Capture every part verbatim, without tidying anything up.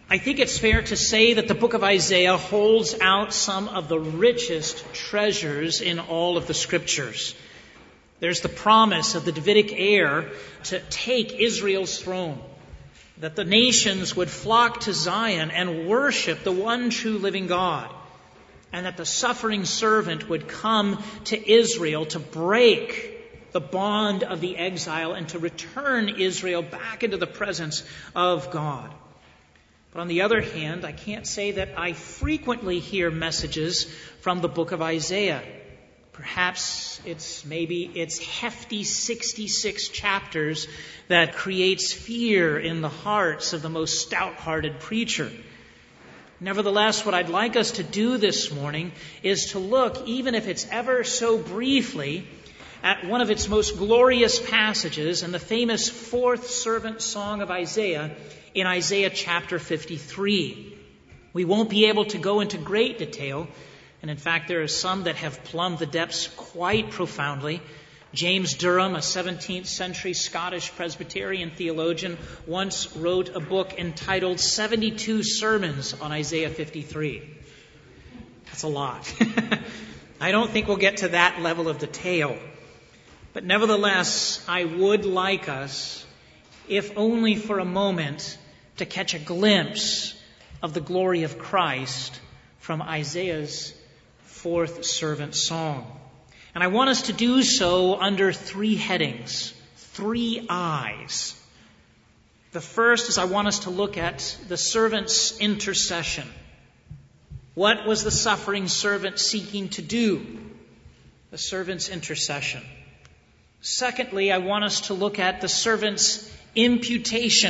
I think it's fair to say that the book of Isaiah holds out some of the richest treasures in all of the Scriptures. There's the promise of the Davidic heir to take Israel's throne, that the nations would flock to Zion and worship the one true living God, and that the suffering servant would come to Israel to break the bond of the exile and to return Israel back into the presence of God. But on the other hand, I can't say that I frequently hear messages from the book of Isaiah. Perhaps it's maybe its hefty sixty-six chapters that creates fear in the hearts of the most stout-hearted preacher. Nevertheless, what I'd like us to do this morning is to look, even if it's ever so briefly, at one of its most glorious passages in the famous fourth servant song of Isaiah, in Isaiah chapter fifty-three. We won't be able to go into great detail, and in fact there are some that have plumbed the depths quite profoundly. James Durham, a seventeenth century Scottish Presbyterian theologian, once wrote a book entitled seventy-two Sermons on Isaiah fifty-three. That's a lot. I don't think we'll get to that level of detail. But nevertheless, I would like us, if only for a moment, to catch a glimpse of the glory of Christ from Isaiah's fourth servant song. And I want us to do so under three headings, three eyes. The first is I want us to look at the servant's intercession. What was the suffering servant seeking to do? The servant's intercession. Secondly, I want us to look at the servant's imputation.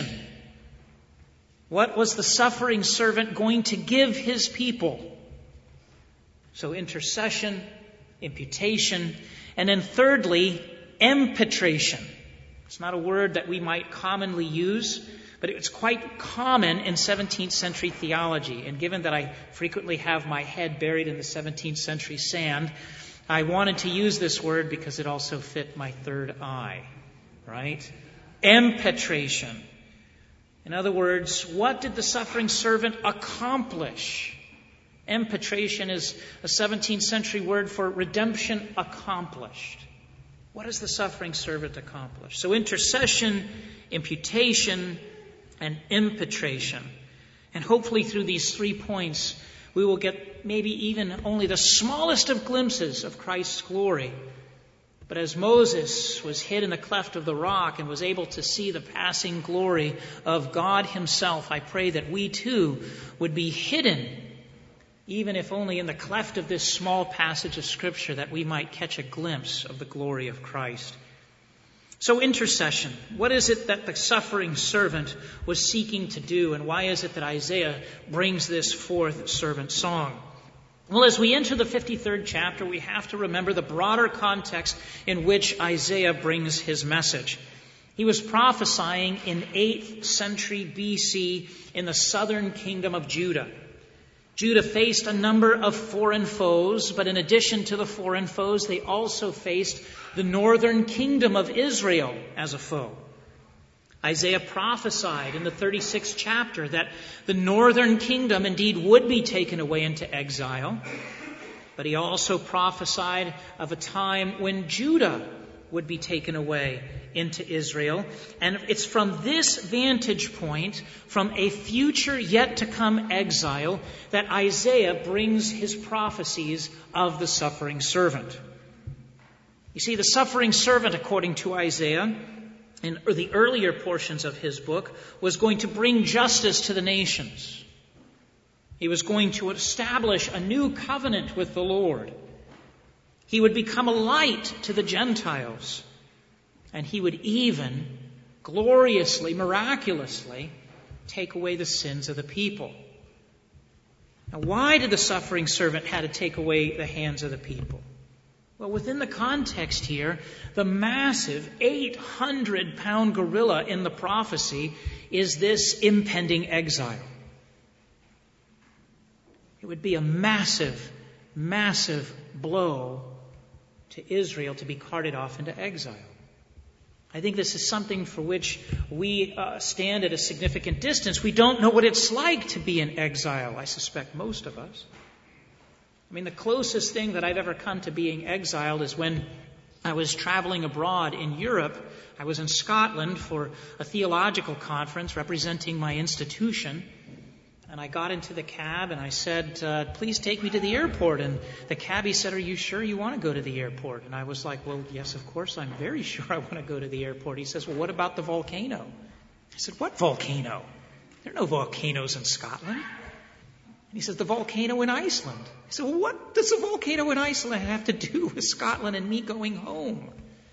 What was the suffering servant going to give his people? So intercession, imputation, and then thirdly, impetration. It's not a word that we might commonly use, but it's quite common in seventeenth century theology. And given that I frequently have my head buried in the seventeenth century sand, I wanted to use this word because it also fit my third eye, right? Impetration. In other words, what did the suffering servant accomplish? Impetration is a seventeenth century word for redemption accomplished. What does the suffering servant accomplish? So intercession, imputation, and impetration. And hopefully through these three points, we will get maybe even only the smallest of glimpses of Christ's glory. But as Moses was hid in the cleft of the rock and was able to see the passing glory of God himself, I pray that we too would be hidden, even if only in the cleft of this small passage of Scripture, that we might catch a glimpse of the glory of Christ. So intercession. What is it that the suffering servant was seeking to do, and why is it that Isaiah brings this fourth servant song? Well, as we enter the fifty-third chapter, we have to remember the broader context in which Isaiah brings his message. He was prophesying in eighth century B C in the southern kingdom of Judah. Judah faced a number of foreign foes, but in addition to the foreign foes, they also faced the northern kingdom of Israel as a foe. Isaiah prophesied in the thirty-sixth chapter that the northern kingdom indeed would be taken away into exile, but he also prophesied of a time when Judah would be taken away into Israel. And it's from this vantage point, from a future yet to come exile, that Isaiah brings his prophecies of the suffering servant. You see, the suffering servant, according to Isaiah, in the earlier portions of his book, was going to bring justice to the nations. He was going to establish a new covenant with the Lord. He would become a light to the Gentiles. And he would even gloriously, miraculously take away the sins of the people. Now, why did the suffering servant have to take away the hands of the people? Well, within the context here, the massive eight hundred pound gorilla in the prophecy is this impending exile. It would be a massive, massive blow to Israel to be carted off into exile. I think this is something for which we uh, stand at a significant distance. We don't know what it's like to be in exile, I suspect most of us. I mean, the closest thing that I've ever come to being exiled is when I was traveling abroad in Europe. I was in Scotland for a theological conference representing my institution. And I got into the cab and I said, uh, please take me to the airport. And the cabbie said, are you sure you want to go to the airport? And I was like, well, yes, of course, I'm very sure I want to go to the airport. He says, well, what about the volcano? I said, what volcano? There are no volcanoes in Scotland. And he says, the volcano in Iceland. I said, well, what does the volcano in Iceland have to do with Scotland and me going home?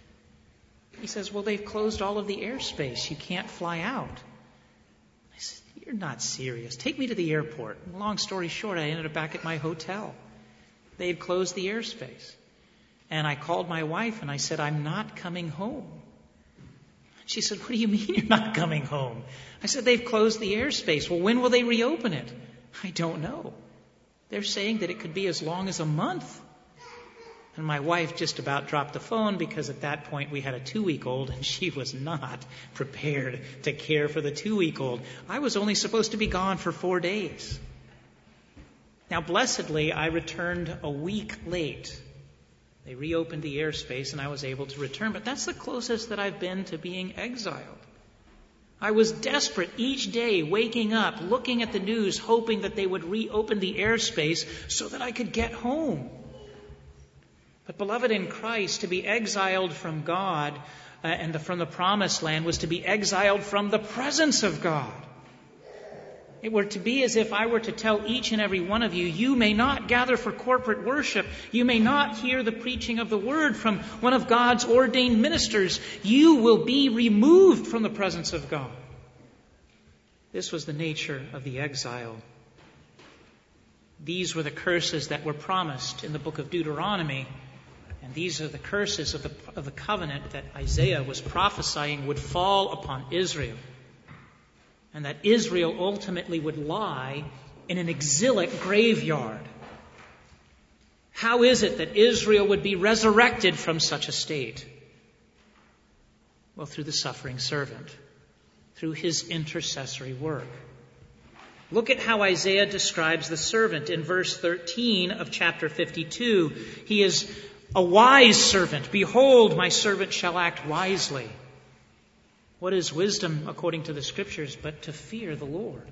He says, well, they've closed all of the airspace. You can't fly out. I said, you're not serious. Take me to the airport. Long story short, I ended up back at my hotel. They had closed the airspace. And I called my wife and I said, I'm not coming home. She said, what do you mean you're not coming home? I said, they've closed the airspace. Well, when will they reopen it? I don't know. They're saying that it could be as long as a month. And my wife just about dropped the phone because at that point we had a two-week-old and she was not prepared to care for the two-week-old. I was only supposed to be gone for four days. Now, blessedly, I returned a week late. They reopened the airspace and I was able to return. But that's the closest that I've been to being exiled. I was desperate each day, waking up, looking at the news, hoping that they would reopen the airspace so that I could get home. But beloved in Christ, to be exiled from God uh, and the, from the promised land was to be exiled from the presence of God. It were to be as if I were to tell each and every one of you, you may not gather for corporate worship. You may not hear the preaching of the word from one of God's ordained ministers. You will be removed from the presence of God. This was the nature of the exile. These were the curses that were promised in the book of Deuteronomy. And these are the curses of the, of the covenant that Isaiah was prophesying would fall upon Israel. And that Israel ultimately would lie in an exilic graveyard. How is it that Israel would be resurrected from such a state? Well, through the suffering servant, through his intercessory work. Look at how Isaiah describes the servant in verse thirteen of chapter fifty-two. He is a wise servant. Behold, my servant shall act wisely. What is wisdom according to the Scriptures but to fear the Lord?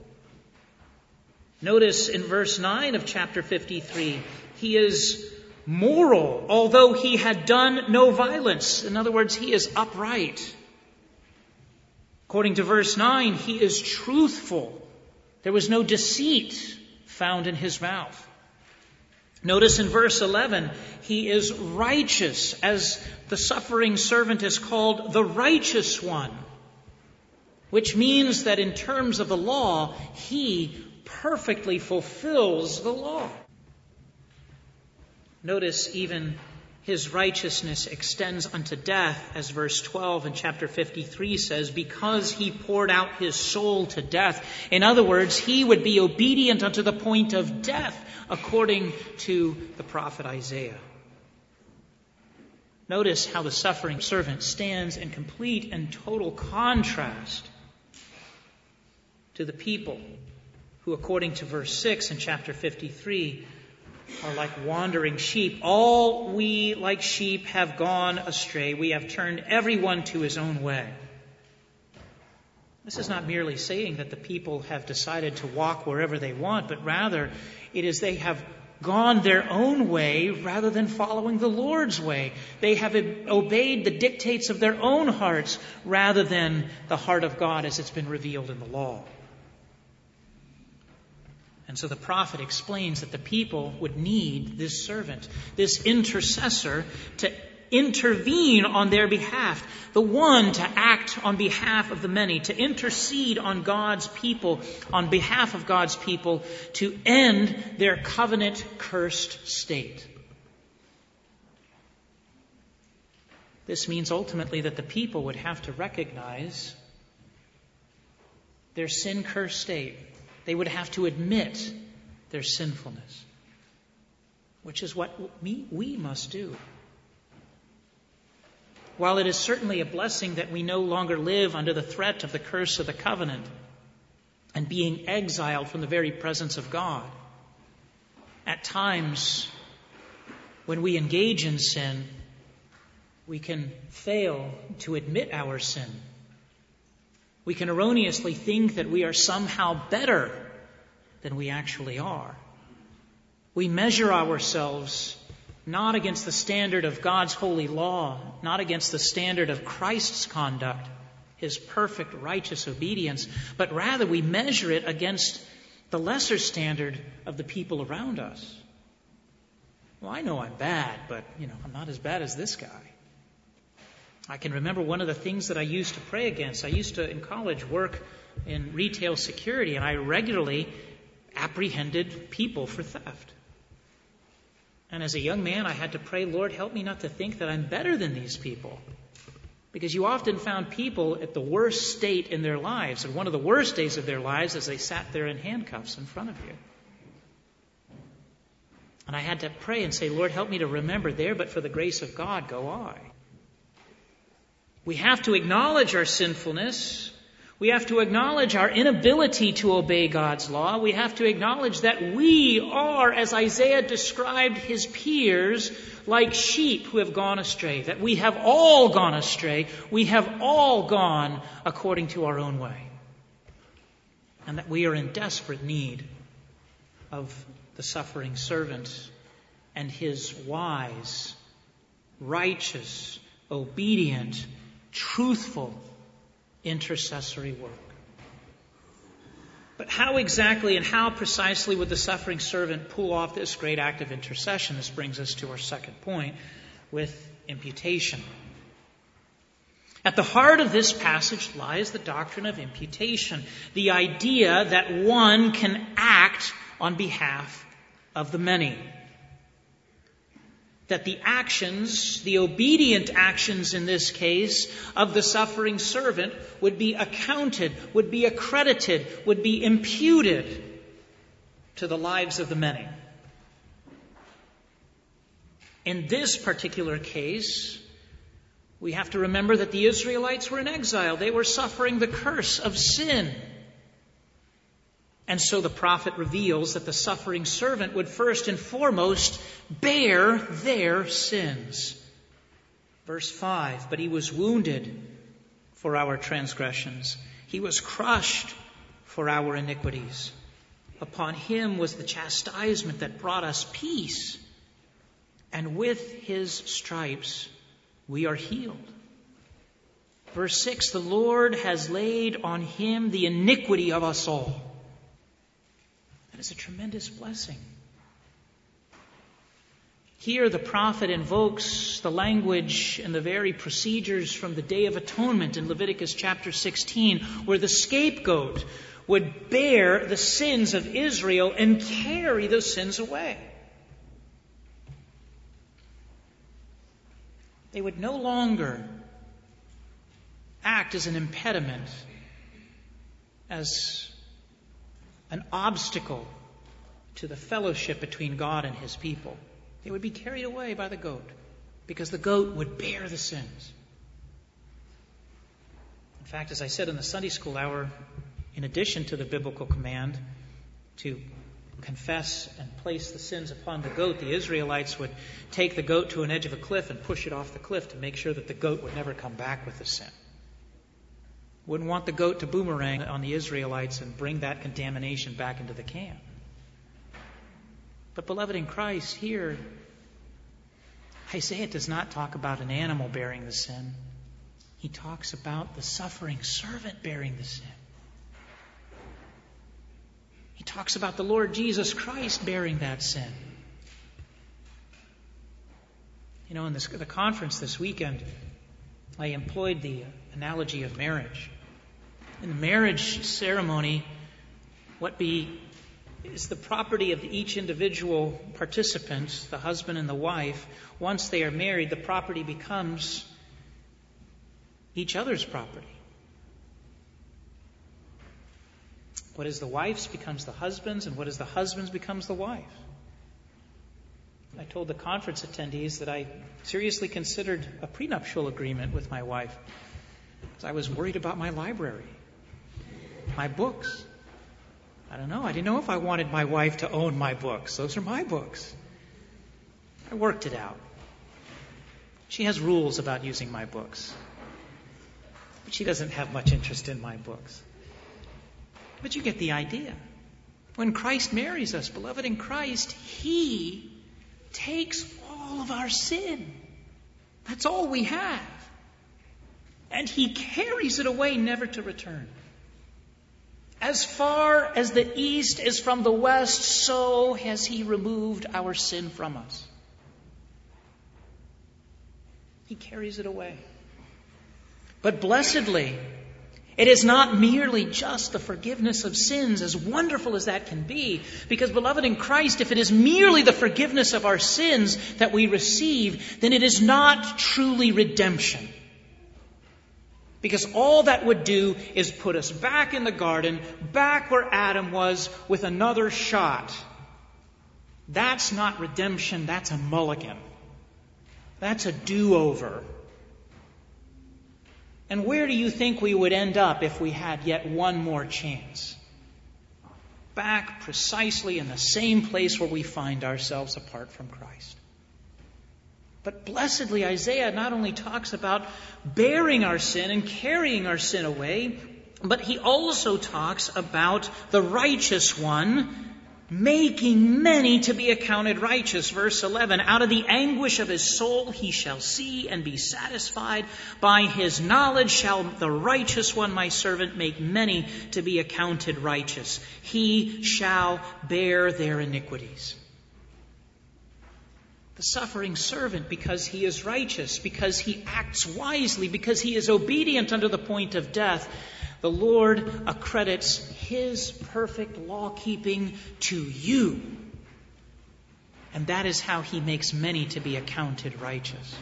Notice in verse nine of chapter fifty-three, he is moral, although he had done no violence. In other words, he is upright. According to verse nine, he is truthful. There was no deceit found in his mouth. Notice in verse eleven, he is righteous, as the suffering servant is called the righteous one, which means that in terms of the law, he perfectly fulfills the law. Notice even his righteousness extends unto death, as verse twelve in chapter fifty-three says, because he poured out his soul to death. In other words, he would be obedient unto the point of death, according to the prophet Isaiah. Notice how the suffering servant stands in complete and total contrast to the people who, according to verse six in chapter fifty-three, are like wandering sheep. All we, like sheep, have gone astray. We have turned everyone to his own way. This is not merely saying that the people have decided to walk wherever they want, but rather it is they have gone their own way rather than following the Lord's way. They have obeyed the dictates of their own hearts rather than the heart of God as it's been revealed in the law. And so the prophet explains that the people would need this servant, this intercessor, to intervene on their behalf, the one to act on behalf of the many, to intercede on God's people, on behalf of God's people, to end their covenant-cursed state. This means ultimately that the people would have to recognize their sin-cursed state. They would have to admit their sinfulness, which is what we, we must do. while it is certainly a blessing that we no longer live under the threat of the curse of the covenant and being exiled from the very presence of God, at times when we engage in sin, we can fail to admit our sin. We can erroneously think that we are somehow better than we actually are. We measure ourselves not against the standard of God's holy law, not against the standard of Christ's conduct, His perfect righteous obedience, but rather we measure it against the lesser standard of the people around us. Well, I know I'm bad, but, you know, I'm not as bad as this guy. I can remember one of the things that I used to pray against. I used to, in college, work in retail security, and I regularly apprehended people for theft. And as a young man, I had to pray, Lord, help me not to think that I'm better than these people. Because you often found people at the worst state in their lives. And one of the worst days of their lives is they sat there in handcuffs in front of you. And I had to pray and say, Lord, help me to remember there, but for the grace of God, go I. We have to acknowledge our sinfulness. We have to acknowledge our inability to obey God's law. We have to acknowledge that we are, as Isaiah described his peers, like sheep who have gone astray. That we have all gone astray. We have all gone according to our own way. And that we are in desperate need of the suffering servant and his wise, righteous, obedient, truthful intercessory work. But how exactly and how precisely would the suffering servant pull off this great act of intercession? This brings us to our second point with imputation. At the heart of this passage lies the doctrine of imputation, the idea that one can act on behalf of the many. That the actions, the obedient actions in this case, of the suffering servant would be accounted, would be accredited, would be imputed to the lives of the many. In this particular case, we have to remember that the Israelites were in exile. They were suffering the curse of sin. And so the prophet reveals that the suffering servant would first and foremost bear their sins. Verse five, but he was wounded for our transgressions. He was crushed for our iniquities. Upon him was the chastisement that brought us peace. And with his stripes we are healed. Verse six, the Lord has laid on him the iniquity of us all. That is a tremendous blessing. Here the prophet invokes the language and the very procedures from the Day of Atonement in Leviticus chapter sixteen, where the scapegoat would bear the sins of Israel and carry those sins away. They would no longer act as an impediment, as an obstacle to the fellowship between God and his people. They would be carried away by the goat because the goat would bear the sins. In fact, as I said in the Sunday school hour, in addition to the biblical command to confess and place the sins upon the goat, the Israelites would take the goat to an edge of a cliff and push it off the cliff to make sure that the goat would never come back with the sin. Wouldn't want the goat to boomerang on the Israelites and bring that contamination back into the camp. But beloved in Christ, here, Isaiah does not talk about an animal bearing the sin. He talks about the suffering servant bearing the sin. He talks about the Lord Jesus Christ bearing that sin. You know, in this, the conference this weekend, I employed the analogy of marriage. In the marriage ceremony, what be is the property of each individual participant, the husband and the wife. Once they are married, the property becomes each other's property. What is the wife's becomes the husband's, and what is the husband's becomes the wife. I told the conference attendees that I seriously considered a prenuptial agreement with my wife because I was worried about my library, my books. I don't know. I didn't know if I wanted my wife to own my books. Those are my books. I worked it out. She has rules about using my books, but she doesn't have much interest in my books. But you get the idea. When Christ marries us, beloved in Christ, He takes all of our sin. That's all we have. And He carries it away, never to return. As far as the east is from the west, so has He removed our sin from us. He carries it away. But blessedly, it is not merely just the forgiveness of sins, as wonderful as that can be. Because, beloved in Christ, if it is merely the forgiveness of our sins that we receive, then it is not truly redemption. Because all that would do is put us back in the garden, back where Adam was, with another shot. That's not redemption, that's a mulligan. That's a do-over. And where do you think we would end up if we had yet one more chance? Back precisely in the same place where we find ourselves apart from Christ. But blessedly, Isaiah not only talks about bearing our sin and carrying our sin away, but he also talks about the righteous one making many to be accounted righteous. Verse eleven, out of the anguish of his soul he shall see and be satisfied. By his knowledge shall the righteous one, my servant, make many to be accounted righteous. He shall bear their iniquities. The suffering servant, because he is righteous, because he acts wisely, because he is obedient unto the point of death, the Lord accredits His perfect law-keeping to you. And that is how He makes many to be accounted righteous.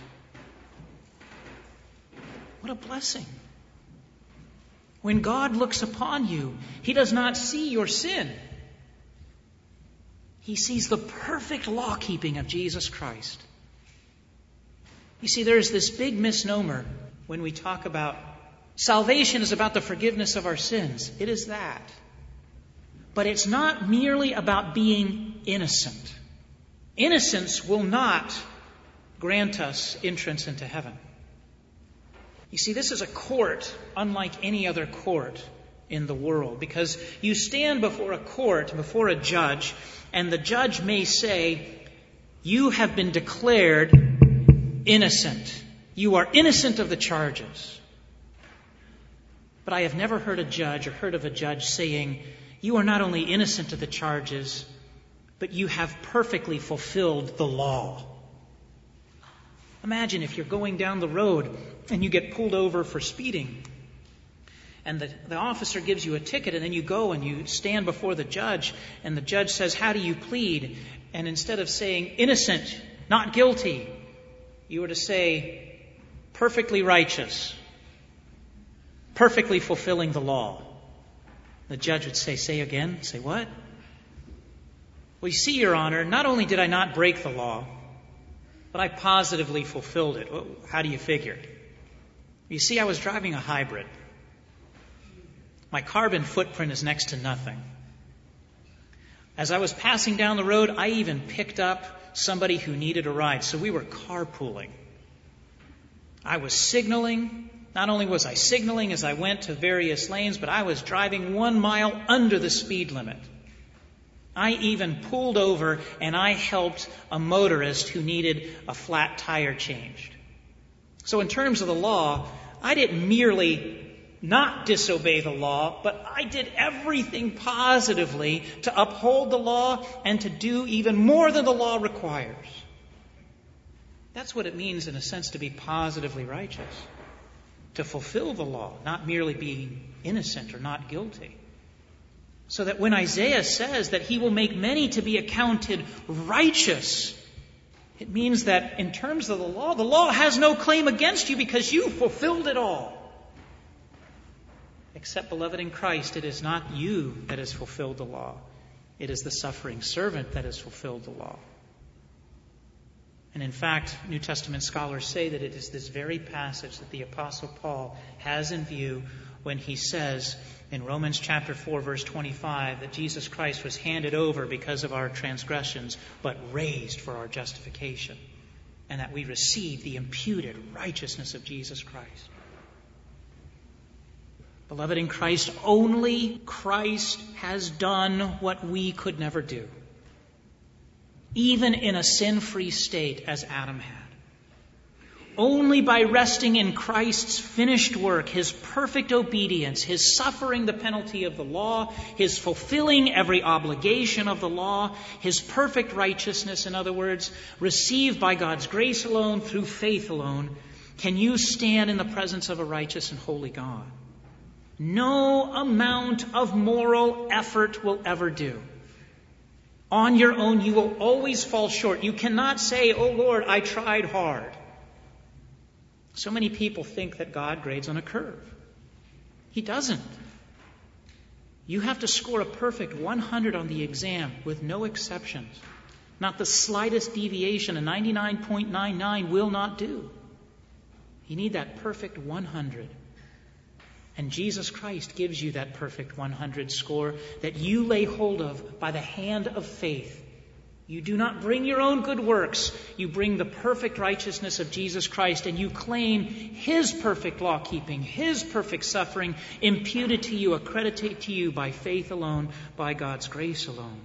What a blessing. When God looks upon you, He does not see your sin. He sees the perfect law-keeping of Jesus Christ. You see, there is this big misnomer when we talk about salvation is about the forgiveness of our sins. It is that. But it's not merely about being innocent. Innocence will not grant us entrance into heaven. You see, this is a court unlike any other court in the world, because you stand before a court, before a judge, and the judge may say, you have been declared innocent. You are innocent of the charges. But I have never heard a judge or heard of a judge saying, you are not only innocent of the charges, but you have perfectly fulfilled the law. Imagine if you're going down the road and you get pulled over for speeding. And the, the officer gives you a ticket, and then you go and you stand before the judge, and the judge says, how do you plead? And instead of saying innocent, not guilty, you were to say perfectly righteous, perfectly fulfilling the law. The judge would say, say again? Say what? Well, you see, Your Honor, not only did I not break the law, but I positively fulfilled it. Well, how do you figure? You see, I was driving a hybrid. My carbon footprint is next to nothing. As I was passing down the road, I even picked up somebody who needed a ride. So we were carpooling. I was signaling. Not only was I signaling as I went to various lanes, but I was driving one mile under the speed limit. I even pulled over and I helped a motorist who needed a flat tire changed. So in terms of the law, I didn't merely not disobey the law, but I did everything positively to uphold the law and to do even more than the law requires. That's what it means, in a sense, to be positively righteous. To fulfill the law, not merely being innocent or not guilty. So that when Isaiah says that He will make many to be accounted righteous, it means that in terms of the law, the law has no claim against you because you fulfilled it all. Except, beloved in Christ, it is not you that has fulfilled the law. It is the suffering servant that has fulfilled the law. And in fact, New Testament scholars say that it is this very passage that the Apostle Paul has in view when he says in Romans chapter four, verse twenty-five, that Jesus Christ was handed over because of our transgressions, but raised for our justification, and that we receive the imputed righteousness of Jesus Christ. Beloved in Christ, only Christ has done what we could never do, even in a sin-free state as Adam had. Only by resting in Christ's finished work, His perfect obedience, His suffering the penalty of the law, His fulfilling every obligation of the law, His perfect righteousness, in other words, received by God's grace alone, through faith alone, can you stand in the presence of a righteous and holy God. No amount of moral effort will ever do. On your own, you will always fall short. You cannot say, "Oh Lord, I tried hard." So many people think that God grades on a curve. He doesn't. You have to score a perfect one hundred on the exam with no exceptions. Not the slightest deviation. A ninety-nine point nine nine will not do. You need that perfect one hundred. And Jesus Christ gives you that perfect one hundred score that you lay hold of by the hand of faith. You do not bring your own good works. You bring the perfect righteousness of Jesus Christ, and you claim His perfect law-keeping, His perfect suffering, imputed to you, accredited to you by faith alone, by God's grace alone.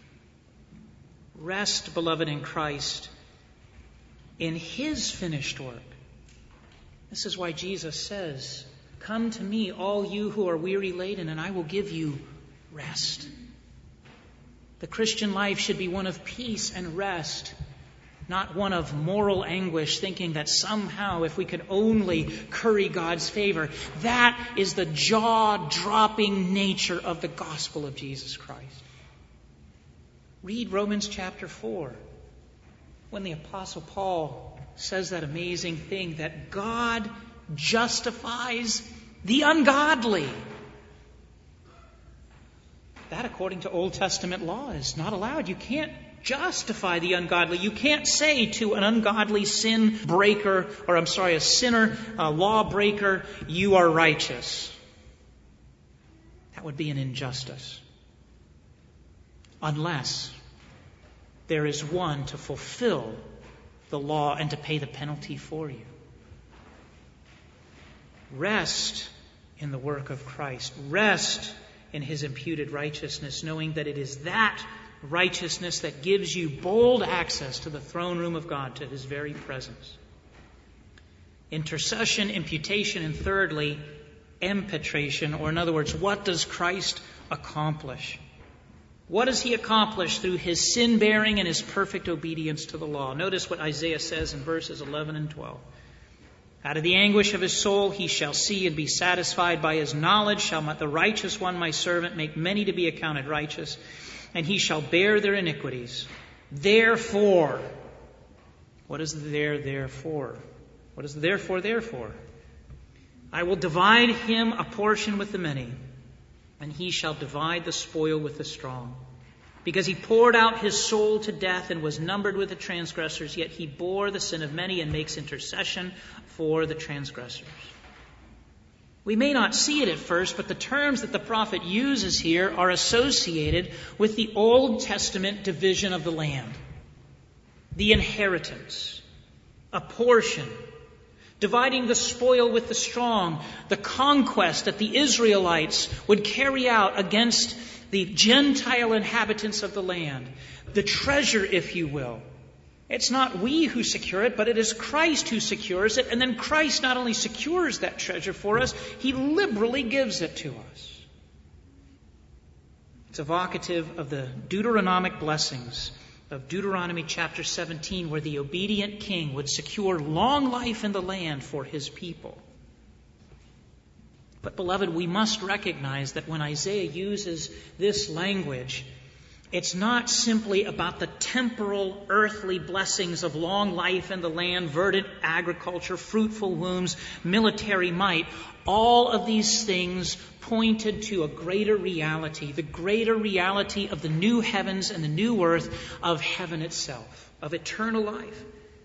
Rest, beloved in Christ, in His finished work. This is why Jesus says, "Come to me, all you who are weary laden, and I will give you rest." The Christian life should be one of peace and rest, not one of moral anguish, thinking that somehow if we could only curry God's favor. That is the jaw-dropping nature of the gospel of Jesus Christ. Read Romans chapter four, when the Apostle Paul says that amazing thing that God justifies the ungodly. That, according to Old Testament law, is not allowed. You can't justify the ungodly. You can't say to an ungodly sin breaker, or I'm sorry, a sinner, a law breaker, "You are righteous." That would be an injustice. Unless there is one to fulfill the law and to pay the penalty for you. Rest in the work of Christ. Rest in His imputed righteousness, knowing that it is that righteousness that gives you bold access to the throne room of God, to His very presence. Intercession, imputation, and thirdly, impetration, or in other words, what does Christ accomplish? What does He accomplish through His sin-bearing and His perfect obedience to the law? Notice what Isaiah says in verses eleven and twelve. "Out of the anguish of his soul he shall see and be satisfied. By his knowledge shall the righteous one, my servant, make many to be accounted righteous, and he shall bear their iniquities. Therefore," what is the there, therefore? What is the therefore, therefore? "I will divide him a portion with the many, and he shall divide the spoil with the strong. Because he poured out his soul to death and was numbered with the transgressors, yet he bore the sin of many and makes intercession for the transgressors." We may not see it at first, but the terms that the prophet uses here are associated with the Old Testament division of the land. The inheritance, a portion, dividing the spoil with the strong, the conquest that the Israelites would carry out against the Gentile inhabitants of the land. The treasure, if you will. It's not we who secure it, but it is Christ who secures it. And then Christ not only secures that treasure for us, He liberally gives it to us. It's evocative of the Deuteronomic blessings of Deuteronomy chapter seventeen, where the obedient king would secure long life in the land for his people. But beloved, we must recognize that when Isaiah uses this language, it's not simply about the temporal, earthly blessings of long life in the land, verdant agriculture, fruitful wombs, military might. All of these things pointed to a greater reality, the greater reality of the new heavens and the new earth, of heaven itself, of eternal life.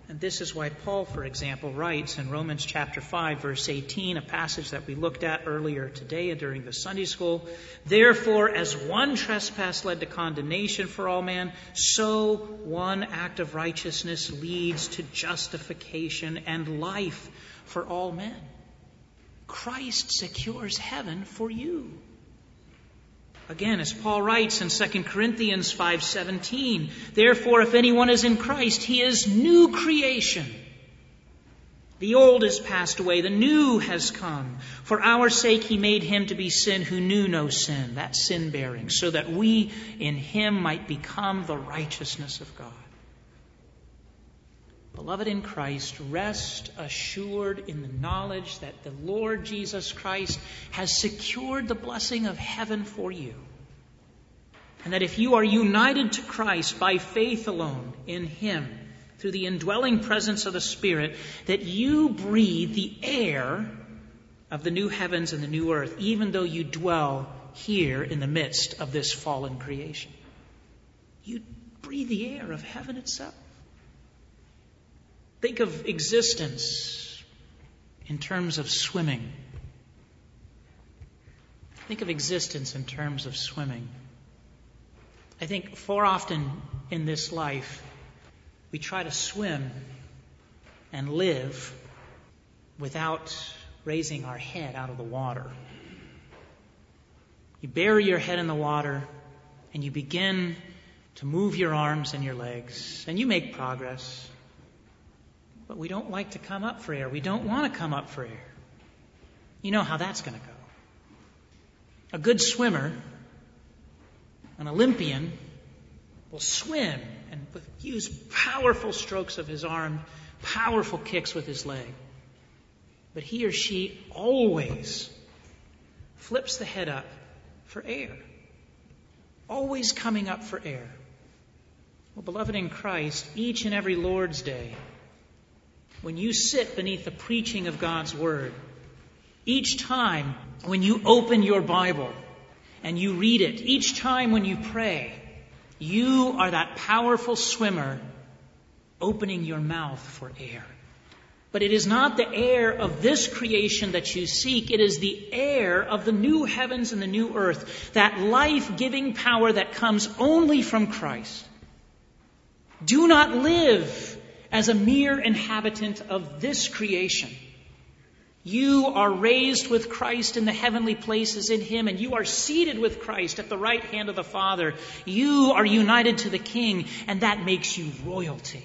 And this is why Paul, for example, writes in Romans chapter five, verse eighteen, a passage that we looked at earlier today during the Sunday school. Therefore, as one trespass led to condemnation for all men, so one act of righteousness leads to justification and life for all men. Christ secures heaven for you. Again, as Paul writes in Second Corinthians five seventeen, therefore, if anyone is in Christ, he is new creation. The old is passed away, the new has come. For our sake he made him to be sin who knew no sin, that sin bearing, so that we in him might become the righteousness of God. Beloved in Christ, rest assured in the knowledge that the Lord Jesus Christ has secured the blessing of heaven for you. And that if you are united to Christ by faith alone in Him, through the indwelling presence of the Spirit, that you breathe the air of the new heavens and the new earth, even though you dwell here in the midst of this fallen creation. You breathe the air of heaven itself. Think of existence in terms of swimming. Think of existence in terms of swimming. I think far often in this life, we try to swim and live without raising our head out of the water. You bury your head in the water and you begin to move your arms and your legs, and you make progress. But we don't like to come up for air. We don't want to come up for air. You know how that's going to go. A good swimmer, an Olympian, will swim and use powerful strokes of his arm, powerful kicks with his leg. But he or she always flips the head up for air. Always coming up for air. Well, beloved in Christ, each and every Lord's Day, when you sit beneath the preaching of God's Word, each time when you open your Bible and you read it, each time when you pray, you are that powerful swimmer opening your mouth for air. But it is not the air of this creation that you seek. It is the air of the new heavens and the new earth, that life-giving power that comes only from Christ. Do not live as a mere inhabitant of this creation. You are raised with Christ in the heavenly places in Him, and you are seated with Christ at the right hand of the Father. You are united to the King, and that makes you royalty.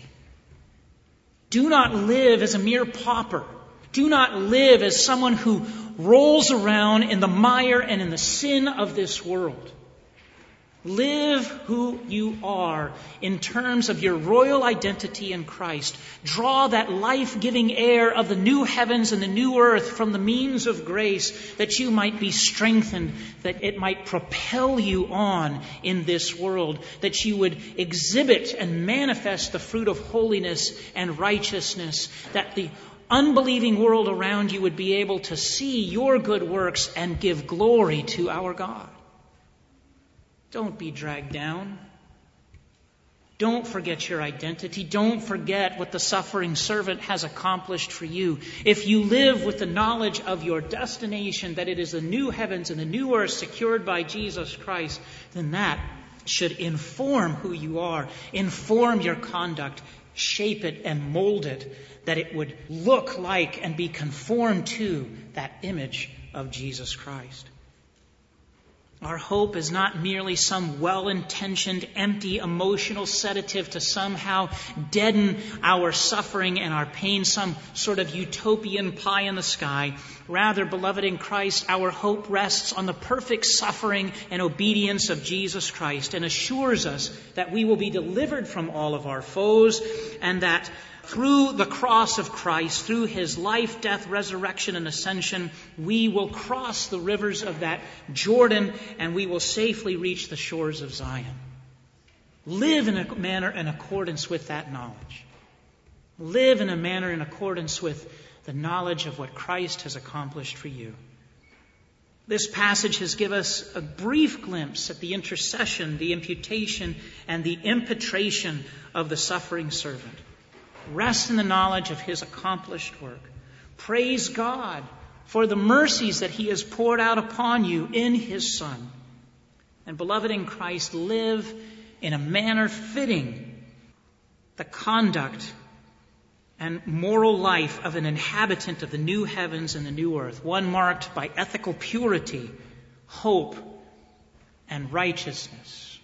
Do not live as a mere pauper. Do not live as someone who rolls around in the mire and in the sin of this world. Live who you are in terms of your royal identity in Christ. Draw that life-giving air of the new heavens and the new earth from the means of grace, that you might be strengthened, that it might propel you on in this world, that you would exhibit and manifest the fruit of holiness and righteousness, that the unbelieving world around you would be able to see your good works and give glory to our God. Don't be dragged down. Don't forget your identity. Don't forget what the suffering servant has accomplished for you. If you live with the knowledge of your destination, that it is the new heavens and the new earth secured by Jesus Christ, then that should inform who you are, inform your conduct, shape it and mold it, that it would look like and be conformed to that image of Jesus Christ. Our hope is not merely some well-intentioned, empty, emotional sedative to somehow deaden our suffering and our pain, some sort of utopian pie in the sky. Rather, beloved in Christ, our hope rests on the perfect suffering and obedience of Jesus Christ, and assures us that we will be delivered from all of our foes, and that through the cross of Christ, through His life, death, resurrection, and ascension, we will cross the rivers of that Jordan, and we will safely reach the shores of Zion. Live in a manner in accordance with that knowledge. Live in a manner in accordance with the knowledge of what Christ has accomplished for you. This passage has given us a brief glimpse at the intercession, the imputation, and the impetration of the suffering servant. Rest in the knowledge of his accomplished work. Praise God for the mercies that he has poured out upon you in his Son. And beloved in Christ, live in a manner fitting the conduct and moral life of an inhabitant of the new heavens and the new earth, one marked by ethical purity, hope, and righteousness.